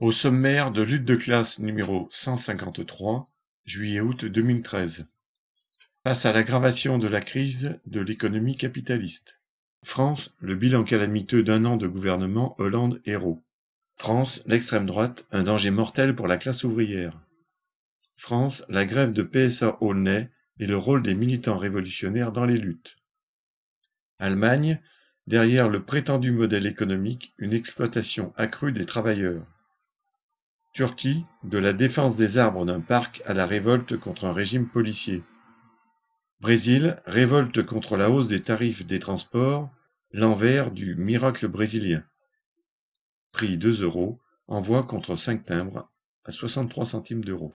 Au sommaire de Lutte de classe numéro 153, juillet-août 2013. Face à l'aggravation de la crise de l'économie capitaliste. France, le bilan calamiteux d'un an de gouvernement Hollande-Hérault. France, l'extrême droite, un danger mortel pour la classe ouvrière. France, la grève de PSA Aulnay et le rôle des militants révolutionnaires dans les luttes. Allemagne, derrière le prétendu modèle économique, une exploitation accrue des travailleurs. Turquie, de la défense des arbres d'un parc à la révolte contre un régime policier. Brésil, révolte contre la hausse des tarifs des transports, l'envers du miracle brésilien. Prix 2 €, envoi contre 5 timbres à 63 centimes d'euros.